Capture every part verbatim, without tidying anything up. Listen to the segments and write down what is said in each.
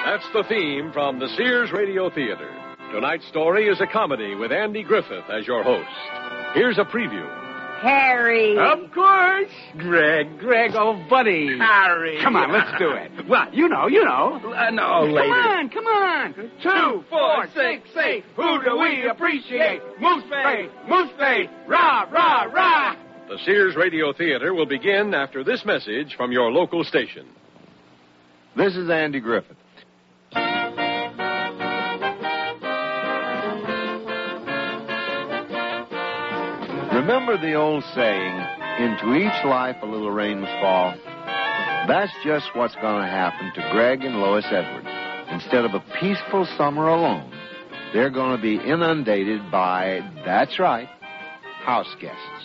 That's the theme from the Sears Radio Theater. Tonight's story is a comedy with Andy Griffith as your host. Here's a preview. Harry. Of course. Greg, Greg, oh, buddy. Harry. Come on, let's do it. Well, you know, you know. Uh, no, later. Come on, come on. Two, four, six, eight. Who do we appreciate? Moose Bay, Moose Bay. Rah, rah, rah. The Sears Radio Theater will begin after this message from your local station. This is Andy Griffith. Remember the old saying, into each life a little rain must fall? That's just what's going to happen to Greg and Lois Edwards. Instead of a peaceful summer alone, they're going to be inundated by, that's right, house guests.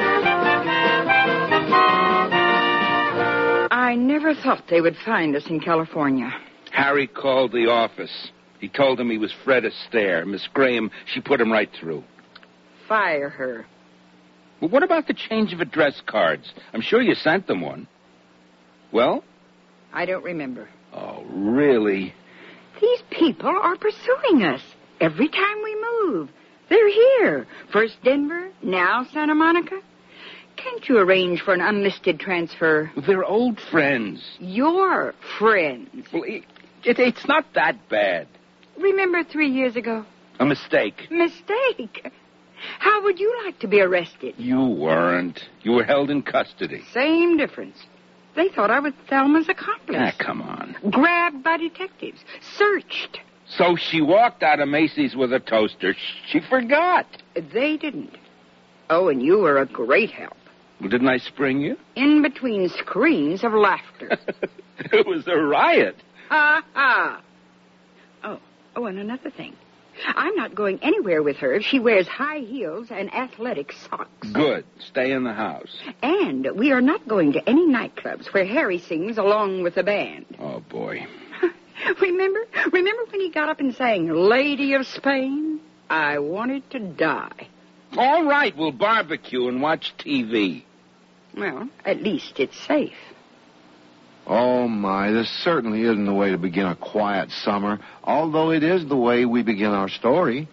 I never thought they would find us in California. Harry called the office. He told him he was Fred Astaire. Miss Graham, she put him right through. Fire her. Well, what about the change of address cards? I'm sure you sent them one. Well? I don't remember. Oh, really? These people are pursuing us every time we move. They're here. First Denver, now Santa Monica. Can't you arrange for an unlisted transfer? They're old friends. Your friends. Well, it, it, it's not that bad. Remember three years ago? A mistake. Mistake? How would you like to be arrested? You weren't. You were held in custody. Same difference. They thought I was Thelma's accomplice. Ah, come on. Grabbed by detectives. Searched. So she walked out of Macy's with a toaster. She forgot. They didn't. Oh, and you were a great help. Well, didn't I spring you? In between screams of laughter. It was a riot. Ha ha. Oh, oh, and another thing. I'm not going anywhere with her if she wears high heels and athletic socks. Good. Stay in the house. And we are not going to any nightclubs where Harry sings along with the band. Oh, boy. Remember? Remember when he got up and sang Lady of Spain? I wanted to die. All right, we'll barbecue and watch T V. Well, at least it's safe. Oh, my, this certainly isn't the way to begin a quiet summer, although it is the way we begin our story.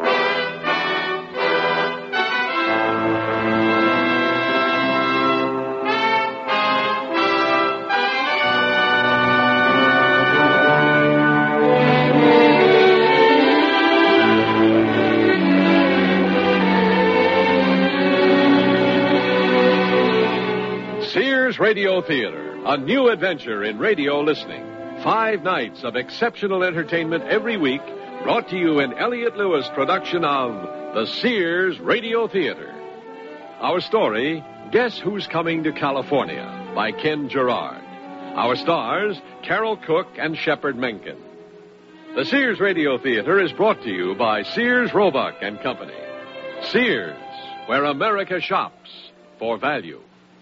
Sears Radio Theater, a new adventure in radio listening. Five nights of exceptional entertainment every week, brought to you in Elliott Lewis production of the Sears Radio Theater. Our story, Guess Who's Coming to California, by Ken Gerard. Our stars, Carol Cook and Shepard Menken. The Sears Radio Theater is brought to you by Sears Roebuck and Company. Sears, where America shops for value.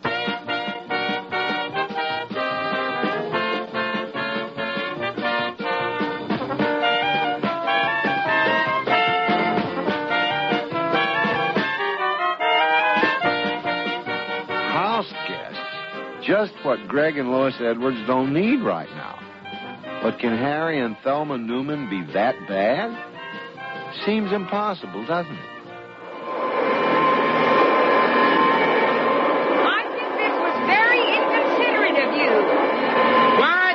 Just what Greg and Lois Edwards don't need right now. But can Harry and Thelma Newman be that bad? Seems impossible, doesn't it? I think this was very inconsiderate of you. What?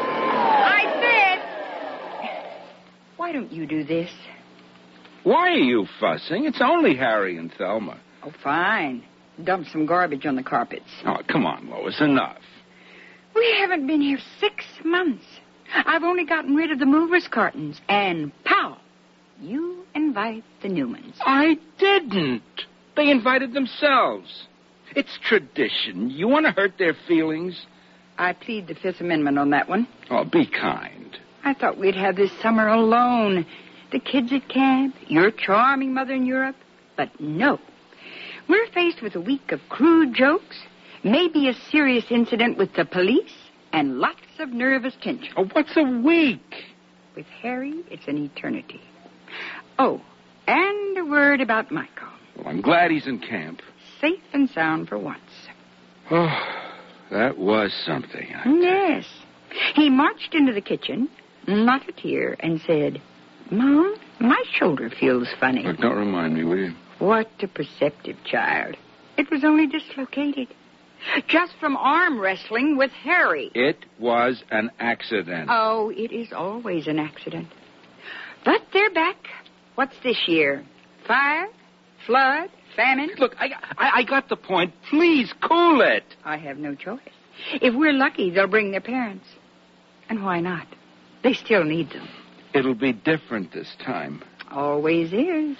I said... Why don't you do this? Why are you fussing? It's only Harry and Thelma. Oh, fine. Dump some garbage on the carpets. Oh, come on, Lois, enough. We haven't been here six months. I've only gotten rid of the movers' cartons. And, pow, you invite the Newmans. I didn't. They invited themselves. It's tradition. You want to hurt their feelings? I plead the Fifth Amendment on that one. Oh, be kind. I thought we'd have this summer alone. The kids at camp, your charming mother in Europe. But no. We're faced with a week of crude jokes, maybe a serious incident with the police, and lots of nervous tension. Oh, what's a week? With Harry, it's an eternity. Oh, and a word about Michael. Well, I'm glad he's in camp. Safe and sound for once. Oh, that was something. I yes. He marched into the kitchen, not a tear, and said, Mom, my shoulder feels funny. Look, don't remind me, will you? What a perceptive child. It was only dislocated. Just from arm wrestling with Harry. It was an accident. Oh, it is always an accident. But they're back. What's this year? Fire? Flood? Famine? Look, I, I, I got the point. Please, cool it. I have no choice. If we're lucky, they'll bring their parents. And why not? They still need them. It'll be different this time. Always is.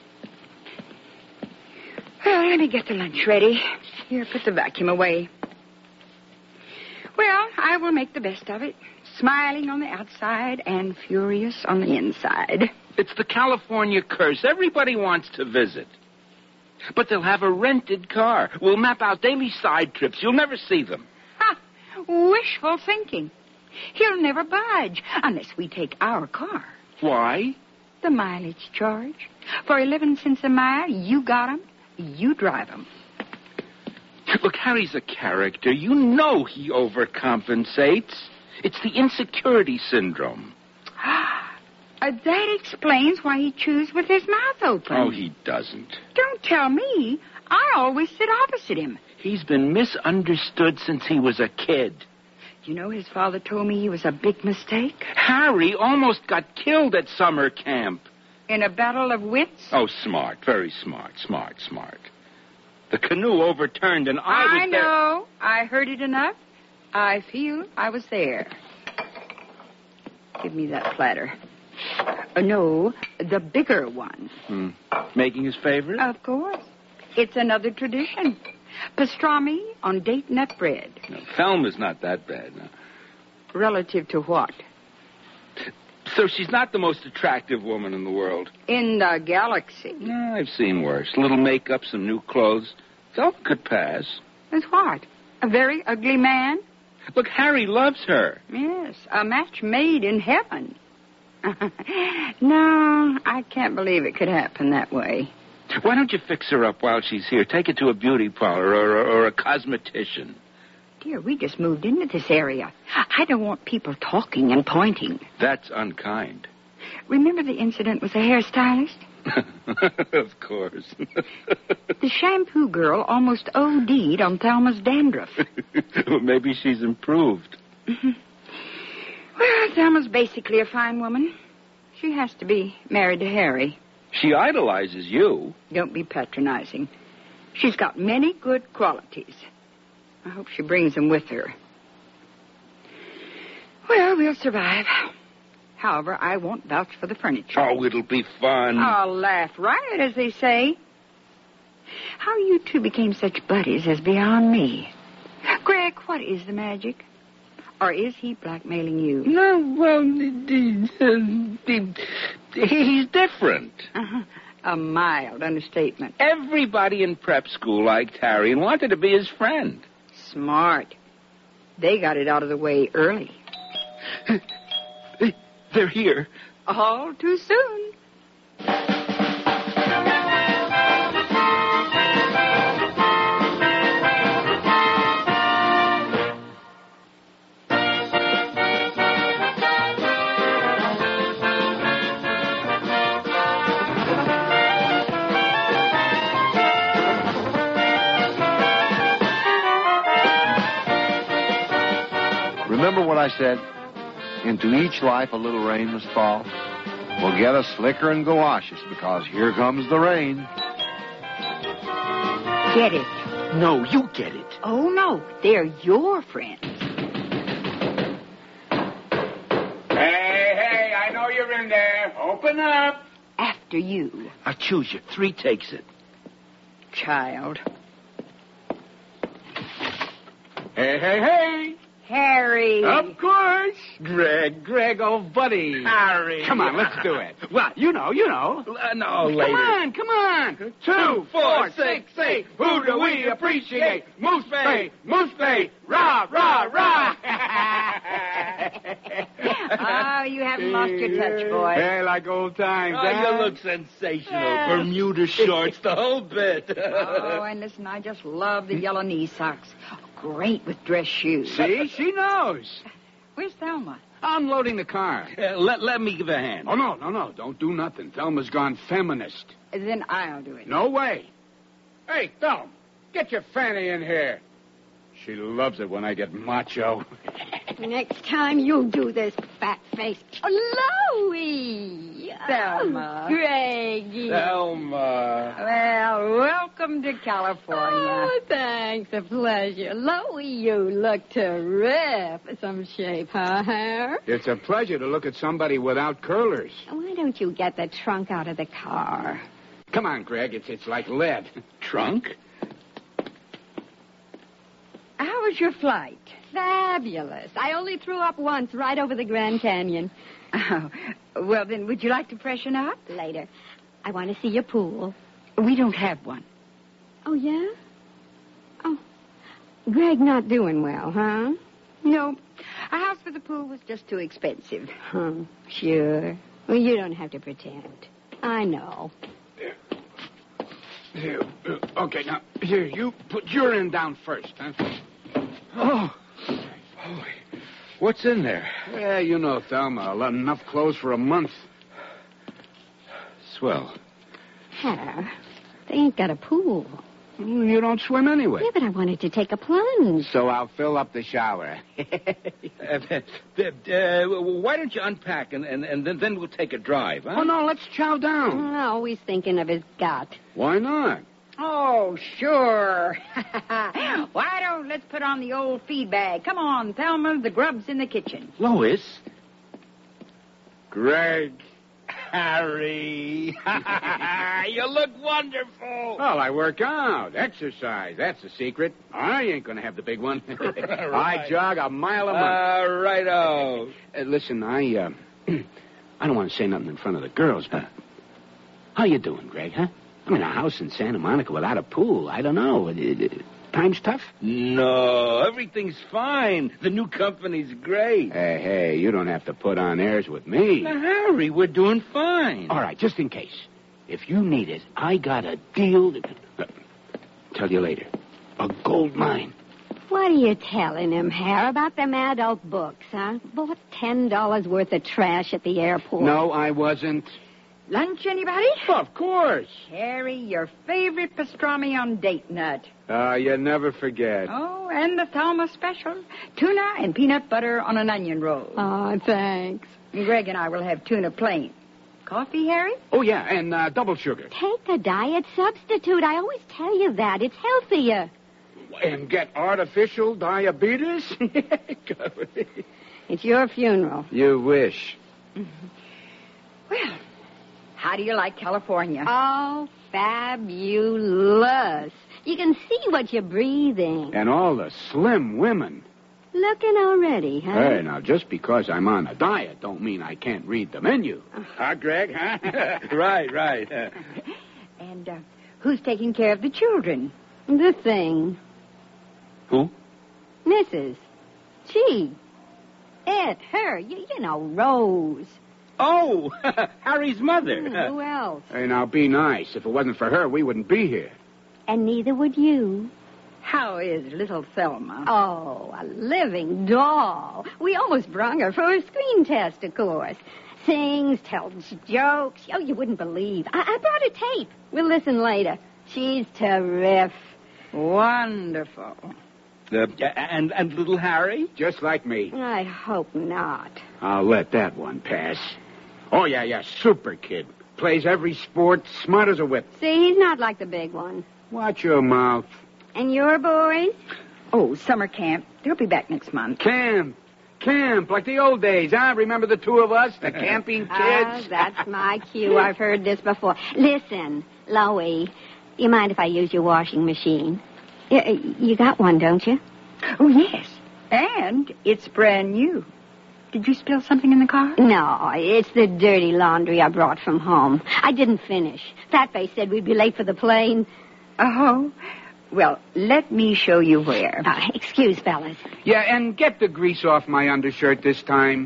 Well, let me get the lunch ready. Here, put the vacuum away. Well, I will make the best of it. Smiling on the outside and furious on the inside. It's the California curse. Everybody wants to visit. But they'll have a rented car. We'll map out daily side trips. You'll never see them. Ha! Wishful thinking. He'll never budge unless we take our car. Why? The mileage charge. For eleven cents a mile, you got 'em. You drive 'em. Look, Harry's a character. You know he overcompensates. It's the insecurity syndrome. Uh, that explains why he chews with his mouth open. Oh, he doesn't. Don't tell me. I always sit opposite him. He's been misunderstood since he was a kid. You know, his father told me he was a big mistake. Harry almost got killed at summer camp. In a battle of wits? Oh, smart. Very smart. Smart, smart. The canoe overturned and I was I there. know. I heard it enough. I feel I was there. Give me that platter. Uh, no, the bigger one. Hmm. Making his favorite? Of course. It's another tradition. Pastrami on date nut bread. No, Thelma's not that bad. No. Relative to what? So she's not the most attractive woman in the world. In the galaxy. No, I've seen worse. A little makeup, some new clothes. Thelma could pass. With what? A very ugly man? Look, Harry loves her. Yes, a match made in heaven. No, I can't believe it could happen that way. Why don't you fix her up while she's here? Take her to a beauty parlor or, or, or a cosmetician. Dear, we just moved into this area. I don't want people talking and pointing. That's unkind. Remember the incident with the hairstylist? Of course. The shampoo girl almost O D'd on Thelma's dandruff. Well, maybe she's improved. Mm-hmm. Well, Thelma's basically a fine woman. She has to be married to Harry. She idolizes you. Don't be patronizing. She's got many good qualities. I hope she brings them with her. Well, we'll survive. However, I won't vouch for the furniture. Oh, it'll be fun. I'll laugh riot, as they say. How you two became such buddies is beyond me. Greg, what is the magic? Or is he blackmailing you? No, well, he's different. Uh-huh. A mild understatement. Everybody in prep school liked Harry and wanted to be his friend. Smart. They got it out of the way early. They're here. All too soon. Remember what I said? Into each life a little rain must fall. We'll get a slicker and go washes because here comes the rain. Get it. No, you get it. Oh, no. They're your friends. Hey, hey, I know you're in there. Open up. After you. I'll choose you. Three takes it. Child. Hey, hey, hey. Harry. Of course. Greg, Greg, old buddy. Harry. Come on, let's do it. Well, you know, you know. Uh, no, later. Come on, come on. Two, four, six, eight. Who do we appreciate? Moose Bay, Moose Bay. Rah, rah, rah. Oh, you haven't lost your touch, boy. Hey, like old times, Oh, huh? you look sensational. Bermuda shorts, the whole bit. Oh, and listen, I just love the yellow knee socks. Great with dress shoes. See, she knows. Where's Thelma? Unloading the car. Uh, let, let me give a hand. Oh, no, no, no. Don't do nothing. Thelma's gone feminist. Then I'll do it. No way. Hey, Thelma, get your fanny in here. She loves it when I get macho. Next time you'll do this, fat face. Oh, Louie! Thelma. Oh, Greggy. Thelma. Well, welcome to California. Oh, thanks. A pleasure. Louie, you look terrific. Some shape, huh, hair? It's a pleasure to look at somebody without curlers. Why don't you get the trunk out of the car? Come on, Greg. It's it's like lead. Trunk? How was your flight? Fabulous. I only threw up once right over the Grand Canyon. Oh, well, then, would you like to freshen up? Later. I want to see your pool. We don't have one. Oh, yeah? Oh. Greg not doing well, huh? No. A house for the pool was just too expensive. Huh. Sure. Well, you don't have to pretend. I know. Here, uh, okay, now, here, you put your end down first, huh? Oh. Holy. What's in there? Yeah, you know, Thelma, enough clothes for a month. Swell. Huh. They ain't got a pool. You don't swim anyway. Yeah, but I wanted to take a plunge. So I'll fill up the shower. uh, uh, why don't you unpack and, and, and then, then we'll take a drive, huh? Oh, no, let's chow down. I'm always thinking of his gut. Why not? Oh, sure. Why don't let's put on the old feed bag? Come on, Thelma, the grub's in the kitchen. Lois? Greg. Harry. You look wonderful. Well, I work out. Exercise. That's the secret. I ain't going to have the big one. I jog a mile a month. All righto. Uh, listen, I, uh, I don't want to say nothing in front of the girls, but how you doing, Greg, huh? I mean, a house in Santa Monica without a pool, I don't know. It, it, it, time's tough? No, everything's fine. The new company's great. Hey, hey, you don't have to put on airs with me. Now, Harry, we're doing fine. All right, just in case. If you need it, I got a deal. To... Uh, tell you later. A gold mine. What are you telling him, Harry, about them adult books, huh? Bought ten dollars worth of trash at the airport. No, I wasn't. Lunch, anybody? Oh, of course. Harry, your favorite pastrami on date nut. Uh, you never forget. Oh, and the Thelma special. Tuna and peanut butter on an onion roll. Oh, thanks. Greg and I will have tuna plain. Coffee, Harry? Oh, yeah, and uh, double sugar. Take a diet substitute. I always tell you that. It's healthier. And get artificial diabetes? It's your funeral. You wish. Mm-hmm. Well, how do you like California? Oh, fabulous. You can see what you're breathing. And all the slim women. Looking already, huh? Hey, now, just because I'm on a diet don't mean I can't read the menu. Huh, Greg, huh? Right, right. And uh, who's taking care of the children? The thing. Who? Missus She. It, her, you, you know, Rose. Oh, Harry's mother. Hmm, who else? Hey, now, be nice. If it wasn't for her, we wouldn't be here. And neither would you. How is little Thelma? Oh, a living doll. We almost brung her for a screen test, of course. Sings, tells jokes. Oh, you wouldn't believe. I, I brought a tape. We'll listen later. She's terrific. Wonderful. Uh, and, and little Harry? Just like me. I hope not. I'll let that one pass. Oh, yeah, yeah, super kid. Plays every sport, smart as a whip. See, he's not like the big one. Watch your mouth. And your boys? Oh, summer camp. They'll be back next month. Camp. Camp, like the old days, huh? Remember the two of us, the camping kids? Ah, that's my cue. I've heard this before. Listen, Loie, you mind if I use your washing machine? You, you got one, don't you? Oh, yes. And it's brand new. Did you spill something in the car? No, it's the dirty laundry I brought from home. I didn't finish. Fatface said we'd be late for the plane. Oh, well, let me show you where. Uh, excuse, fellas. Yeah, and get the grease off my undershirt this time.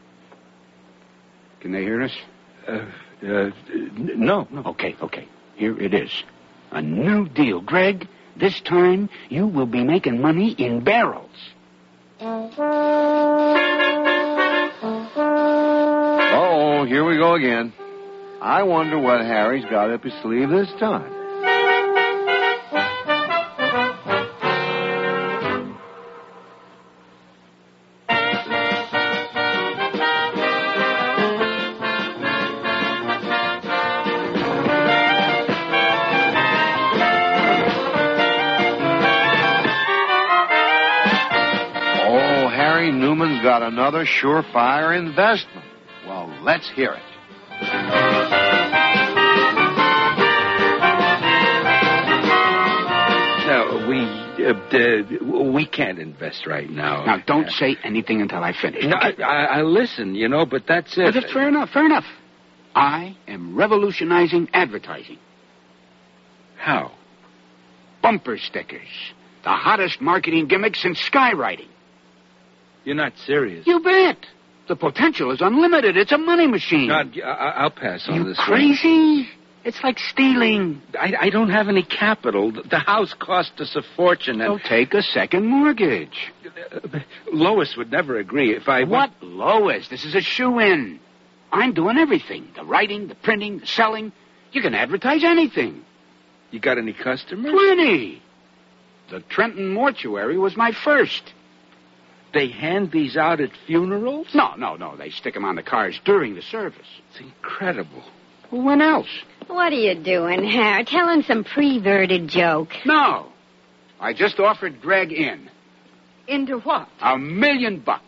Can they hear us? Uh, uh, no, no. Okay, okay. Here it is. A new deal, Greg. This time, you will be making money in barrels. go again. I wonder what Harry's got up his sleeve this time. Oh, Harry Newman's got another surefire investment. Well, let's hear it. No, we uh, uh, we can't invest right now. Now, don't Uh, say anything until I finish. No, I, okay? I, I listen, you know, but that's Well, it. that's fair enough, fair enough. I am revolutionizing advertising. How? Bumper stickers. The hottest marketing gimmick since skywriting. You're not serious. You bet. The potential is unlimited. It's a money machine. No, I, I'll pass on you this one. crazy? It's like stealing. I, I don't have any capital. The house cost us a fortune, and Well, take a second mortgage. uh, Lois would never agree if I... What, Lois? This is a shoe-in. I'm doing everything. The writing, the printing, the selling. You can advertise anything. You got any customers? Plenty. The Trenton Mortuary was my first. They hand these out at funerals? No, no, no. They stick them on the cars during the service. It's incredible. Well, when else? What are you doing, Harry? Telling some pre-verted joke. No. I just offered Greg in. Into what? A million bucks.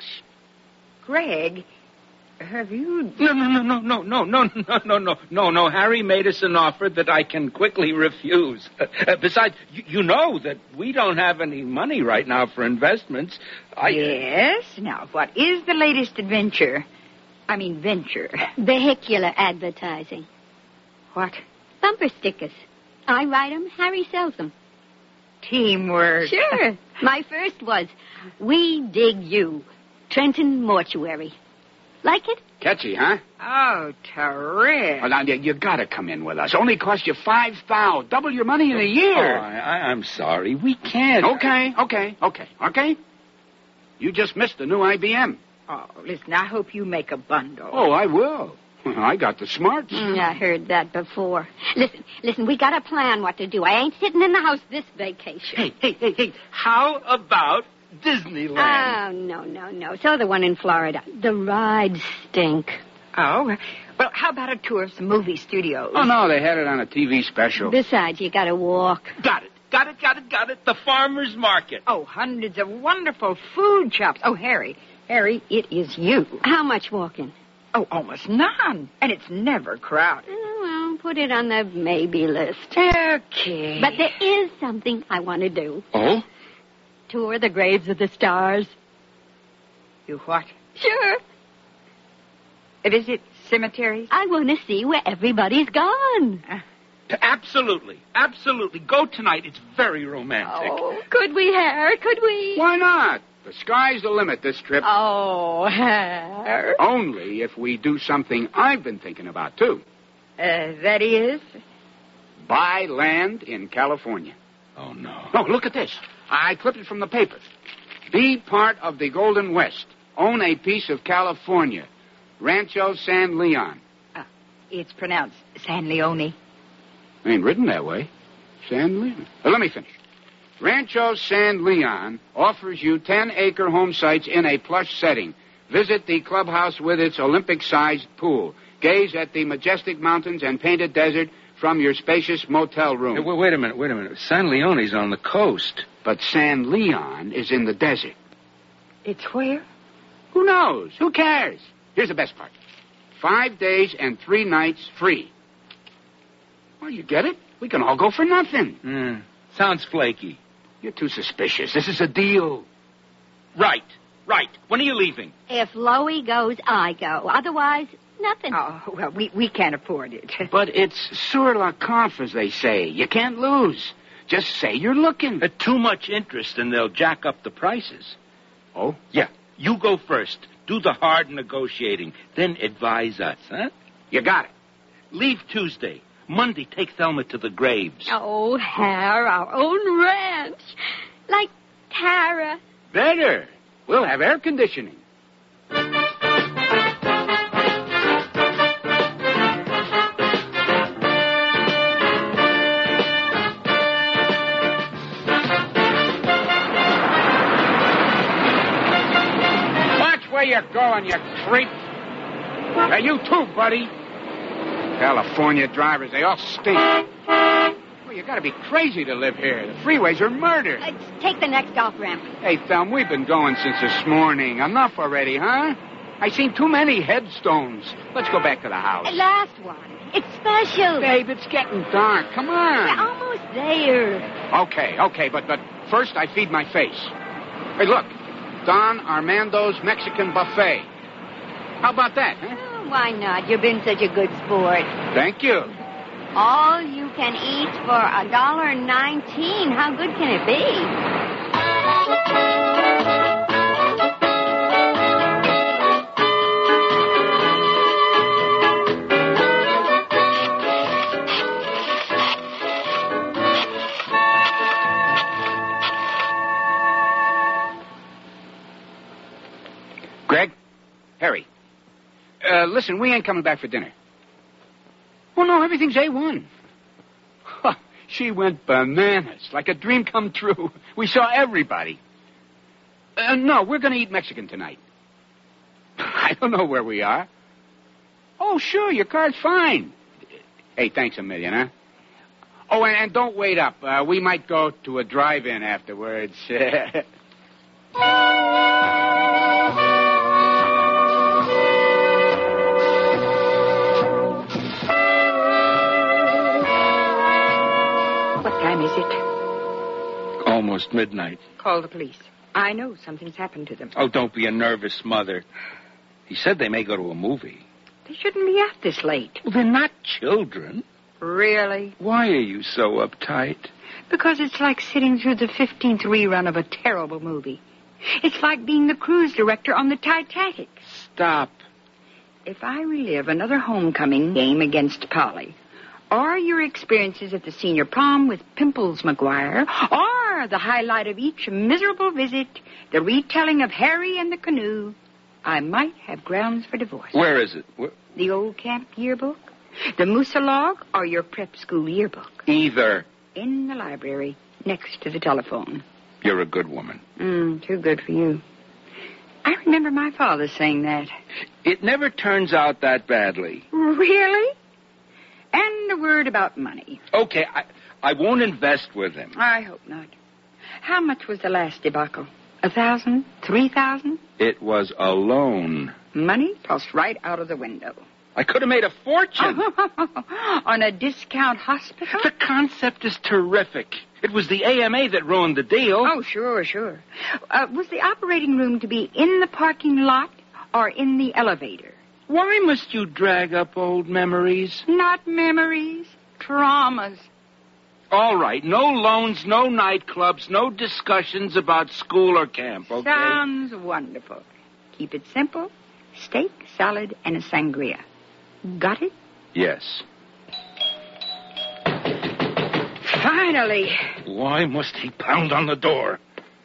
Greg, have you... No, no, no, no, no, no, no, no, no, no, no, no. Harry made us an offer that I can quickly refuse. Uh, besides, you, you know that we don't have any money right now for investments. I... Yes? Now, what is the latest adventure? I mean, venture. Vehicular advertising. What? Bumper stickers. I write them, Harry sells them. Teamwork. Sure. My first was, We Dig You, Trenton Mortuary. Like it? Catchy, huh? Oh, terrific. Well, now, you, you gotta come in with us. Only cost you five thousand. Double your money in a Oh, year. I, I, I'm sorry. We can't. Okay, okay, okay, okay. You just missed the new I B M. Oh, listen, I hope you make a bundle. Oh, I will. I got the smarts. Mm, I heard that before. Listen, listen, we gotta plan what to do. I ain't sitting in the house this vacation. Hey, hey, hey, hey. How about Disneyland? Oh, no, no, no. So the one in Florida. The rides stink. Oh, well, how about a tour of some movie studios? Oh, no, they had it on a T V special. Besides, you gotta walk. Got it. Got it, got it, got it. The farmer's market. Oh, hundreds of wonderful food shops. Oh, Harry, Harry, it is you. How much walking? Oh, almost none. And it's never crowded. Oh, well, put it on the maybe list. Okay. But there is something I want to do. Oh? Tour the graves of the stars. You what? Sure. Visit cemeteries? I want to see where everybody's gone. Absolutely. Absolutely. Go tonight. It's very romantic. Oh, could we, Harry? Could we? Why not? The sky's the limit this trip. Oh, Harry. Only if we do something I've been thinking about, too. Uh, that is? Buy land in California. Oh, no. Oh, look at this. I clipped it from the papers. Be part of the Golden West. Own a piece of California. Rancho San Leon. Uh, it's pronounced San Leone. Ain't written that way. San Leon. Uh, let me finish. Rancho San Leon offers you ten-acre home sites in a plush setting. Visit the clubhouse with its Olympic-sized pool. Gaze at the majestic mountains and painted desert from your spacious motel room. Hey, wait, wait a minute, wait a minute. San Leone's on the coast. But San Leon is in the desert. It's where? Who knows? Who cares? Here's the best part. Five days and three nights free. Well, you get it? We can all go for nothing. Mm, sounds flaky. You're too suspicious. This is a deal. Right, right. When are you leaving? If Loie goes, I go. Otherwise, nothing. Oh, well, we, we can't afford it. But it's sur la conf, as they say. You can't lose. Just say you're looking. Uh, too much interest and they'll jack up the prices. Oh? Yeah, you go first. Do the hard negotiating. Then advise us, huh? You got it. Leave Tuesday. Monday, take Thelma to the graves. Oh, Har, our own ranch. Like Tara. Better. We'll have air conditioning. where you're going, you creep. Now, you too, buddy. California drivers, they all stink. Well, you gotta be crazy to live here. The freeways are murder. Let's take the next off-ramp. Hey, Thumb, we've been going since this morning. Enough already, huh? I seen too many headstones. Let's go back to the house. The last one. It's special. Babe, it's getting dark. Come on. We're almost there. Okay, okay, but but first I feed my face. Hey, look. Don Armando's Mexican Buffet. How about that, huh? Oh, why not? You've been such a good sport. Thank you. All you can eat for a dollar nineteen. How good can it be? Greg? Harry? Uh, listen, we ain't coming back for dinner. Oh, no, everything's A one. Huh, she went bananas, like a dream come true. We saw everybody. Uh, no, we're going to eat Mexican tonight. I don't know where we are. Oh, sure, your car's fine. Hey, thanks a million, huh? Oh, and, and don't wait up. Uh, we might go to a drive-in afterwards. Is it? Almost midnight. Call the police. I know something's happened to them. Oh, don't be a nervous mother. He said they may go to a movie. They shouldn't be out this late. Well, they're not children. Really? Why are you so uptight? Because it's like sitting through the fifteenth rerun of a terrible movie. It's like being the cruise director on the Titanic. Stop. If I relive another homecoming game against Polly, or your experiences at the senior prom with Pimples McGuire, or the highlight of each miserable visit, the retelling of Harry and the canoe, I might have grounds for divorce. Where is it? Where? The old camp yearbook, the Moosalog, or your prep school yearbook? Either. In the library, next to the telephone. You're a good woman. Mm, too good for you. I remember my father saying that. It never turns out that badly. Really? And a word about money. Okay, I, I won't invest with him. I hope not. How much was the last debacle? A thousand? Three thousand? It was a loan. Money tossed right out of the window. I could have made a fortune. On a discount hospital? The concept is terrific. It was the A M A that ruined the deal. Oh, sure, sure. Uh, was the operating room to be in the parking lot or in the elevator? Why must you drag up old memories? Not memories, traumas. All right, no loans, no nightclubs, no discussions about school or camp, okay? Sounds wonderful. Keep it simple. Steak, salad, and a sangria. Got it? Yes. Finally. Why must he pound on the door?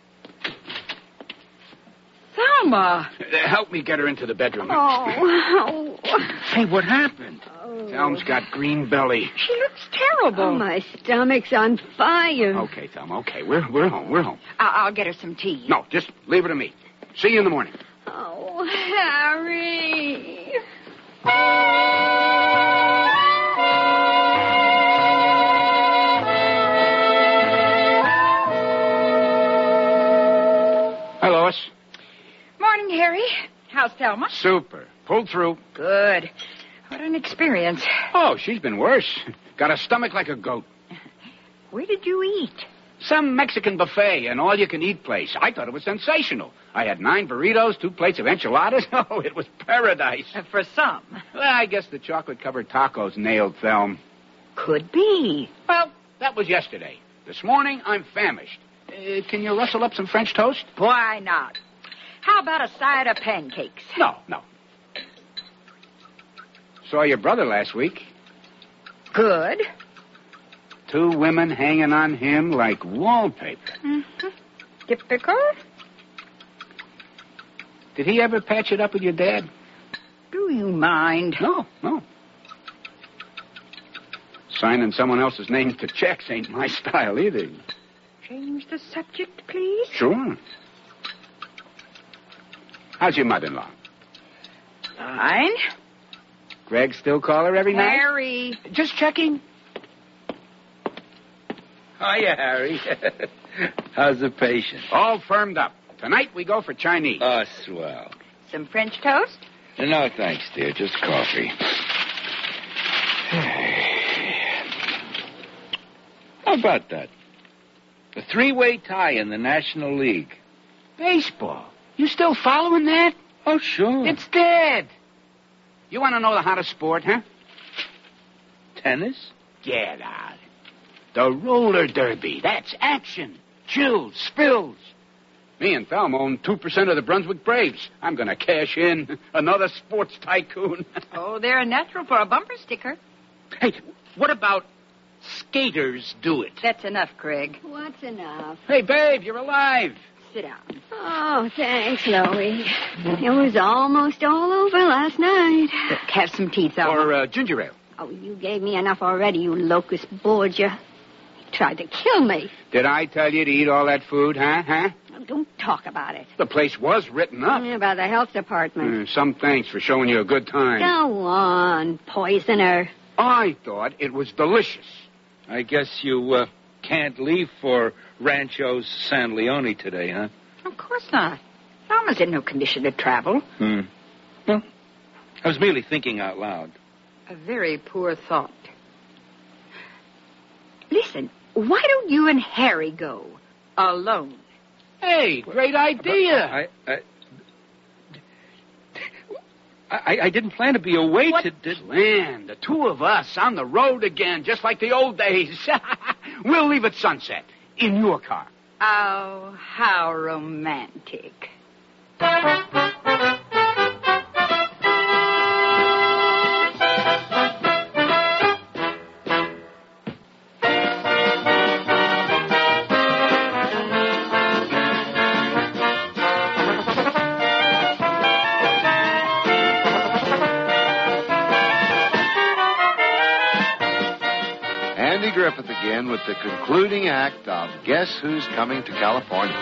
Thelma. Uh, help me get her into the bedroom. Oh. Hey, what happened? Oh. Thelma's got green belly. She looks terrible. Oh, my stomach's on fire. Okay, Thelma, okay. We're, we're home, we're home. I- I'll get her some tea. No, just leave her to me. See you in the morning. Oh, Harry. Hi, Lois. Morning, Harry. How's Thelma? Super. Pulled through. Good. What an experience. Oh, she's been worse. Got a stomach like a goat. Where did you eat? Some Mexican buffet, an all-you-can-eat place. I thought it was sensational. I had nine burritos, two plates of enchiladas. Oh, it was paradise. Uh, for some. Well, I guess the chocolate-covered tacos nailed Thelma. Could be. Well, that was yesterday. This morning, I'm famished. Uh, can you rustle up some French toast? Why not? How about a side of pancakes? No, no. Saw your brother last week. Good. Two women hanging on him like wallpaper. Mm-hmm. Typical. Did he ever patch it up with your dad? Do you mind? No, no. Signing someone else's name to checks ain't my style either. Change the subject, please. Sure. How's your mother-in-law? Fine. Greg still call her every night? Harry. Just checking. Hiya, Harry. How's the patient? All firmed up. Tonight we go for Chinese. Oh, swell. Some French toast? No, thanks, dear. Just coffee. How about that? A three-way tie in the National League. Baseball. You still following that? Oh, sure. It's dead. You want to know the hottest sport, huh? Tennis? Get out. The roller derby. That's action. Chills, spills. Me and Thelma own two percent of the Brunswick Braves. I'm going to cash in. Another sports tycoon. Oh, they're a natural for a bumper sticker. Hey, what about skaters do it? That's enough, Craig. What's enough? Hey, babe, you're alive. Sit down. Oh, thanks, Loie. It was almost all over last night. Look, have some tea, Thelma. Or uh, ginger ale. Oh, you gave me enough already, you locust Borgia. You tried to kill me. Did I tell you to eat all that food, huh? Huh? Oh, don't talk about it. The place was written up. Yeah, by the health department. Uh, some thanks for showing you a good time. Go on, poisoner. I thought it was delicious. I guess you uh, can't leave for Rancho San Leone today, huh? Of course not. Thelma's in no condition to travel. Hmm. Well, I was merely thinking out loud. A very poor thought. Listen, why don't you and Harry go alone? Hey, great idea. I, I, I, I didn't plan to be away What to... to... plan? The two of us on the road again, just like the old days. We'll leave at sunset in your car. Oh, how romantic. Andy Griffith again with the concluding act of Guess Who's Coming to California.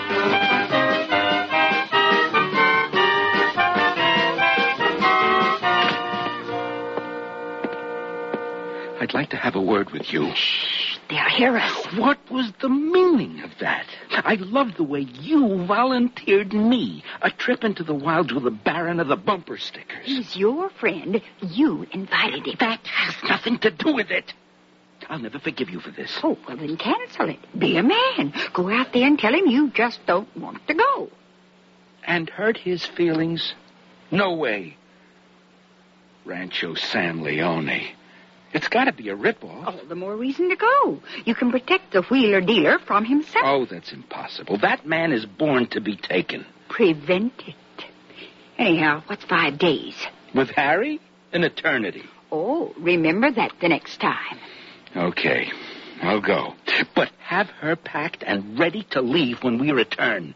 I'd like to have a word with you. They'll hear us. What was the meaning of that? I love the way you volunteered me a trip into the wilds with the Baron of the bumper stickers. He's your friend. You invited him. That has nothing to do with it. I'll never forgive you for this. Oh, well, then cancel it. Be a man. Go out there and tell him you just don't want to go. And hurt his feelings? No way. Rancho San Leone. It's got to be a ripoff. All the more reason to go. You can protect the wheeler dealer from himself. Oh, that's impossible. That man is born to be taken. Prevent it. Anyhow, what's five days? With Harry? An eternity. Oh, remember that the next time. Okay, I'll go. But have her packed and ready to leave when we return.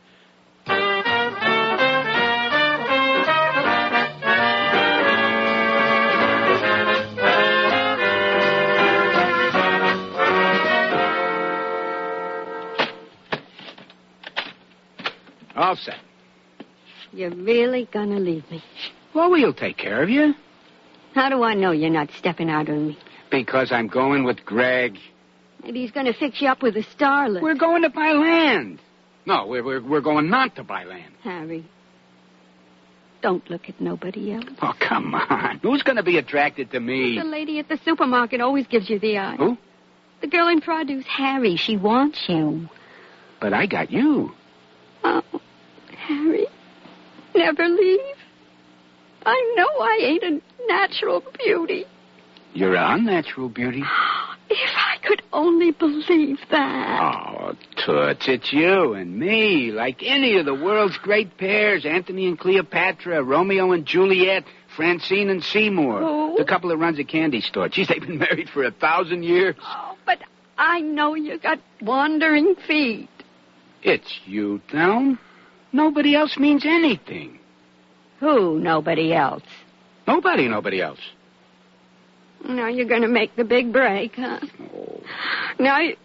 All set. You're really gonna leave me? Well, we'll take care of you. How do I know you're not stepping out on me? Because I'm going with Greg. Maybe he's gonna fix you up with a starlet. We're going to buy land. No, we're, we're, we're going not to buy land. Harry, don't look at nobody else. Oh, come on. Who's going to be attracted to me? The lady at the supermarket always gives you the eye. Who? The girl in produce, Harry. She wants you. But I got you. Oh, Harry, never leave. I know I ain't a natural beauty. You're an unnatural beauty. If I could only believe that. Oh, Toots, it's you and me, like any of the world's great pairs, Anthony and Cleopatra, Romeo and Juliet, Francine and Seymour. Who? The couple that runs a candy store. Geez, they've been married for a thousand years. Oh, but I know you got wandering feet. It's you, Thelm. Nobody else means anything. Who? Nobody else. Nobody, nobody else. Now you're going to make the big break, huh? Oh. Now you...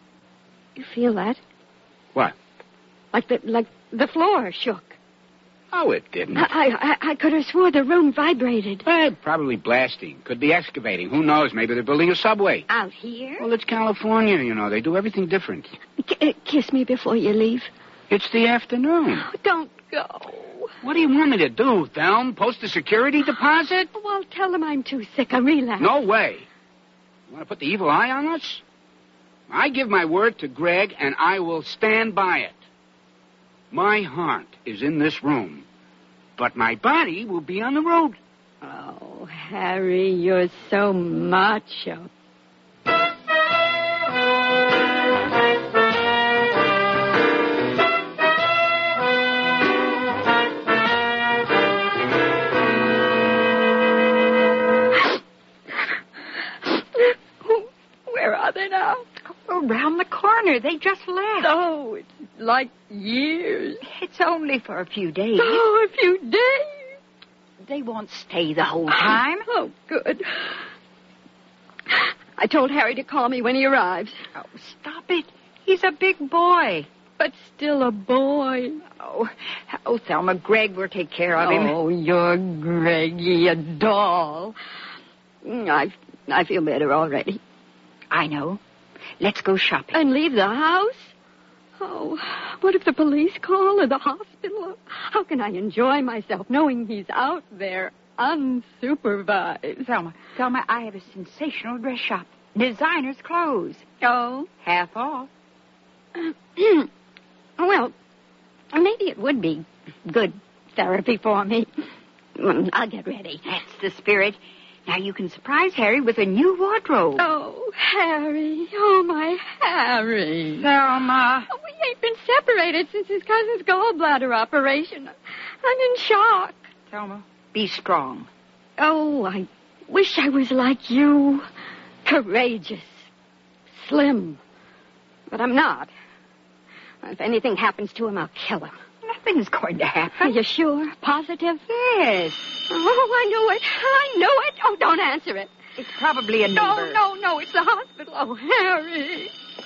You feel that? What? Like the like the floor shook. Oh, it didn't. I, I, I could have swore the room vibrated. Eh, probably blasting. Could be excavating. Who knows? Maybe they're building a subway. Out here? Well, it's California, you know. They do everything different. K- kiss me before you leave. It's the afternoon. Oh, don't go. What do you want me to do, Thelm? Post a security deposit? Well, tell them I'm too sick. I relapse. No way. You want to put the evil eye on us? I give my word to Greg, and I will stand by it. My heart is in this room, but my body will be on the road. Oh, Harry, you're so macho. Where are they now? Around the corner. They just left. Oh, it's like years. It's only for a few days. Oh, a few days. They won't stay the whole time. Oh, good. I told Harry to call me when he arrives. Oh, stop it. He's a big boy. But still a boy. Oh, oh, Thelma, Greg will take care of him. Oh, you're Greggy, a doll. I, I feel better already. I know. Let's go shopping. And leave the house? Oh, what if the police call or the hospital? How can I enjoy myself knowing he's out there unsupervised? Thelma, Thelma, I have a sensational dress shop. Designer's clothes. Oh? Half off. Uh, well, maybe it would be good therapy for me. I'll get ready. That's the spirit. Now you can surprise Harry with a new wardrobe. Oh, Harry. Oh, my Harry. Thelma. Oh, we ain't been separated since his cousin's gallbladder operation. I'm in shock. Thelma, be strong. Oh, I wish I was like you. Courageous. Slim. But I'm not. If anything happens to him, I'll kill him. Nothing's going to happen. Are you sure? Positive? Yes. Oh, I knew it. I knew it. Oh, don't answer it. It's probably a neighbor. No, no, no. It's the hospital. Oh, Harry.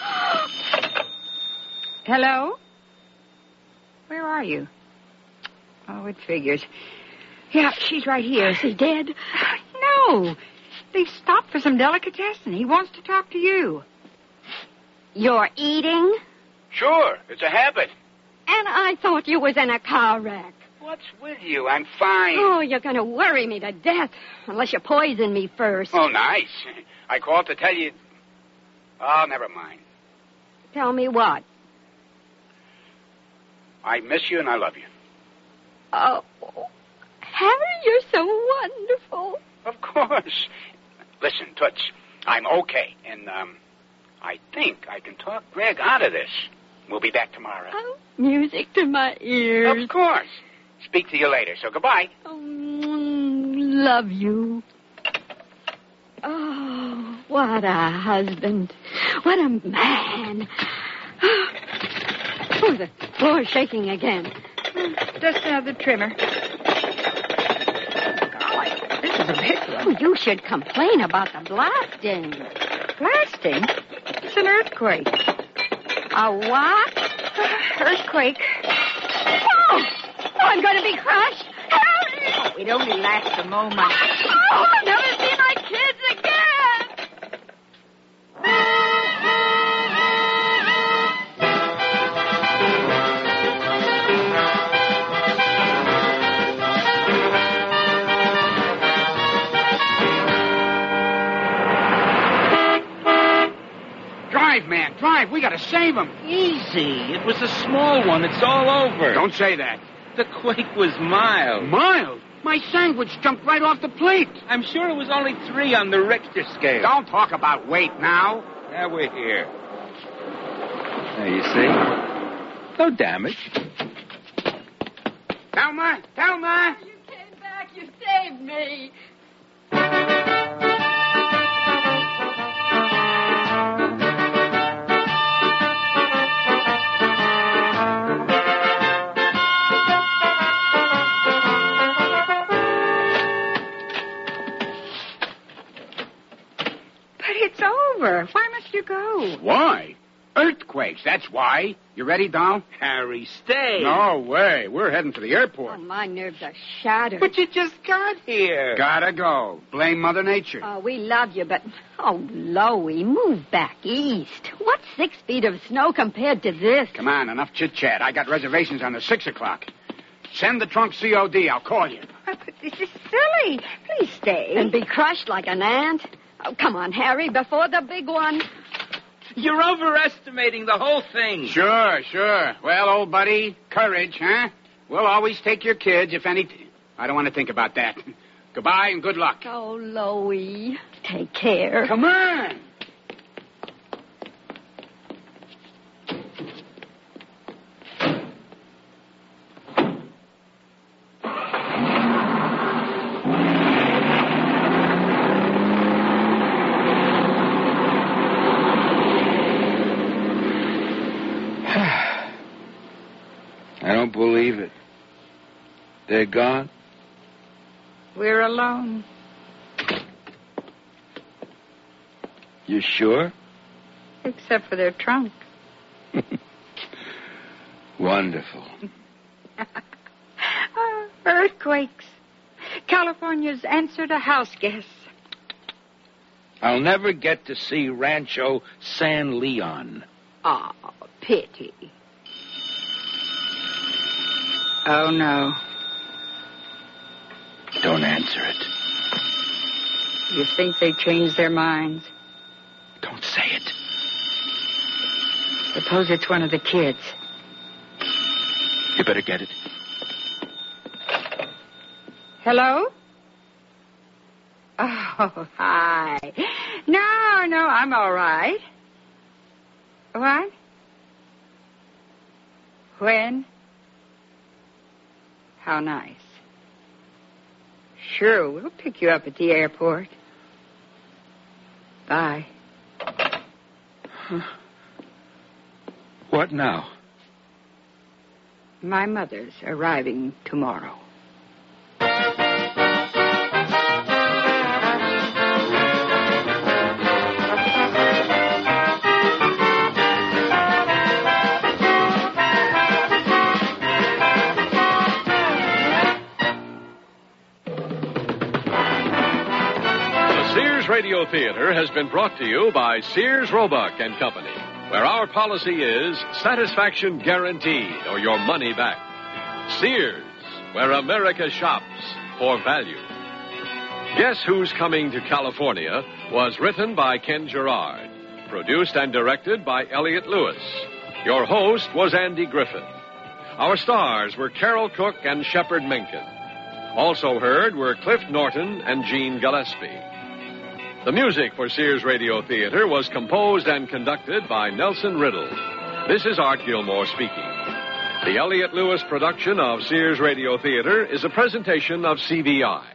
Hello? Where are you? Oh, it figures. Yeah, she's right here. Is he dead? No. They stopped for some delicatessen. He wants to talk to you. You're eating? Sure, it's a habit. And I thought you was in a car wreck. What's with you? I'm fine. Oh, you're going to worry me to death. Unless you poison me first. Oh, nice. I called to tell you... Oh, never mind. Tell me what? I miss you and I love you. Oh, Harry, you're so wonderful. Of course. Listen, Toots, I'm okay. And, um, I think I can talk Greg out of this. We'll be back tomorrow. Oh, music to my ears. Of course. Speak to you later, so goodbye. Oh, love you. Oh, what a husband. What a man. Oh, the floor's shaking again. Just another trimmer. Golly, this is a big one. Oh, you should complain about the blasting. Blasting? It's an earthquake. A what? Earthquake. Oh, I'm going to be crushed. Harry! Oh, it only lasts a moment. Oh, I'll never see my kids again. Drive, man, drive. We gotta save him. Easy. It was a small one. It's all over. Don't say that. The quake was mild. Mild? My sandwich jumped right off the plate. I'm sure it was only three on the Richter scale. Don't talk about weight now. Now we're here. There you see. No damage. Thelma, Thelma. You came back. You saved me. But it's over. Why must you go? Why? Earthquakes, that's why. You ready, doll? Harry, stay. No way. We're heading for the Oh, airport. my nerves are shattered. But you just got here. Gotta go. Blame Mother Nature. Oh, we love you, but... Oh, Loie, move back east. What's six feet of snow compared to this? Come on, enough chit-chat. I got reservations on the six o'clock. Send the trunk C O D. I'll call you. Oh, but this is silly. Please stay. And be crushed like an ant? Oh, come on, Harry, before the big one. You're overestimating the whole thing. Sure, sure. Well, old buddy, courage, huh? We'll always take your kids if any... I don't want to think about that. Goodbye and good luck. Oh, Loie, take care. Come on. I don't believe it. They're gone? We're alone. You sure? Except for their trunk. Wonderful. Oh, earthquakes. California's answer to house guests. I'll never get to see Rancho San Leon. Oh, pity. Oh, no. Don't answer it. You think they changed their minds? Don't say it. Suppose it's one of the kids. You better get it. Hello? Oh, hi. No, no, I'm all right. What? When? How nice. Sure, we'll pick you up at the airport. Bye. Huh. What now? My mother's arriving tomorrow. Radio Theater has been brought to you by Sears Roebuck and Company, where our policy is satisfaction guaranteed or your money back. Sears, where America shops for value. Guess Who's Coming to California was written by Ken Gerard, produced and directed by Elliott Lewis. Your host was Andy Griffith. Our stars were Carol Cook and Shepard Menken. Also heard were Cliff Norton and Gene Gillespie. The music for Sears Radio Theater was composed and conducted by Nelson Riddle. This is Art Gilmore speaking. The Elliott Lewis production of Sears Radio Theater is a presentation of C V I.